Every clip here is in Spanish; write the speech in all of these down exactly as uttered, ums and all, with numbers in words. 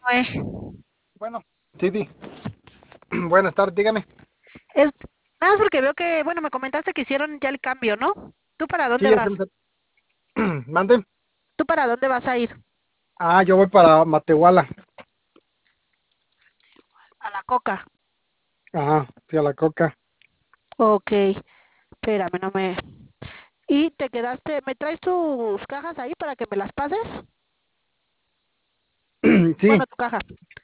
Noé. Bueno, sí, sí. Buenas tardes, dígame. Es nada más porque veo que, bueno, me comentaste que hicieron ya el cambio, ¿no? ¿Tú para dónde Sí, es el... vas? Mande. ¿Tú para dónde vas a ir? Ah, yo voy para Matehuala. A la Coca. Ajá, sí, a la Coca. Ok, espérame, no me... ¿Y te quedaste? ¿Me traes tus cajas ahí para que me las pases? Sí, Bueno, tu caja.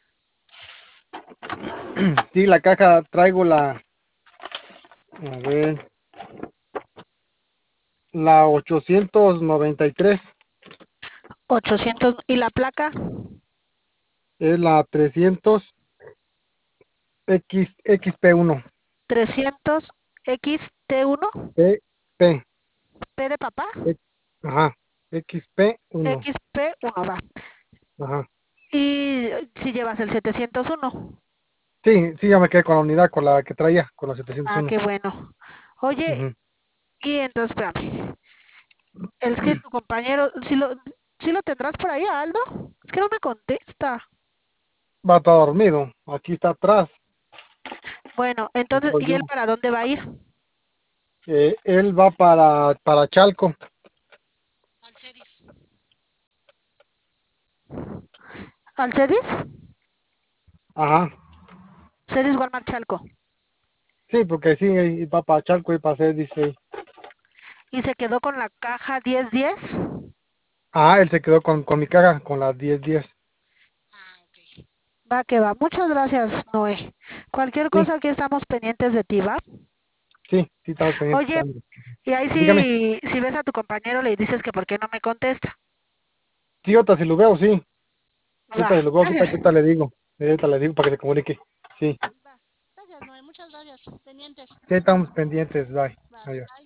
sí, la caja traigo la, a ver, la ochocientos noventa y tres. Ochocientos. ¿Y la placa? Es la trescientos X, XP1. Trescientos X T uno. P, P, P de papá. X, ajá, X P uno. X P uno va. Ajá. Y si llevas el setecientos uno. Sí, sí, ya me quedé con la unidad, con la que traía, con la setecientos Ah, uno. qué bueno. Oye, Ujú. y entonces, espérame. Es que tu compañero, si lo, si lo tendrás por ahí, Aldo, es que no me contesta. Va todo dormido. Aquí está atrás. Bueno, entonces, Voy ¿y yo. él para dónde va a ir? Eh, él va para, para Chalco. Al Cedis. ¿Al Cedis? Ajá. Cedis Walmart Chalco. Sí, porque sí, y va para Chalco y para hacer, dice. ¿Y se quedó con la caja diez diez? Ah, él se quedó con, con mi caja, con las diez diez. Ah, ok. Va que va. Muchas gracias, Noé. Cualquier Sí, cosa aquí estamos pendientes de ti, ¿va? sí, sí, estamos pendientes Oye, también. y ahí Dígame. si, si ves a tu compañero le dices que por qué no me contesta. Sí, ahorita si lo veo, sí. Sí, Va, ahorita si lo veo, ahorita, gracias. ahorita le digo. Ahorita le digo para que se comunique. Sí, Va. Gracias, Noé. Muchas gracias. Pendientes. sí, estamos pendientes. Bye. Va. Adiós. Bye.